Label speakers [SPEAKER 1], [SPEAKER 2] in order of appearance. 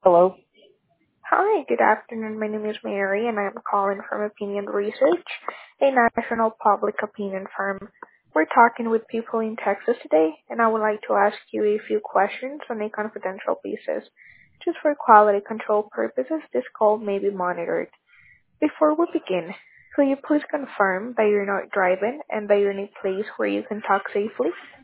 [SPEAKER 1] Hello.
[SPEAKER 2] Hi, good afternoon. My name is Mary, and I'm calling from Opinion Research, a national public opinion firm. We're talking with people in Texas today, and I would like to ask you a few questions on a confidential basis. Just for quality control purposes, this call may be monitored. Before we begin, could you please confirm that you're not driving and that you're in a place where you can talk safely?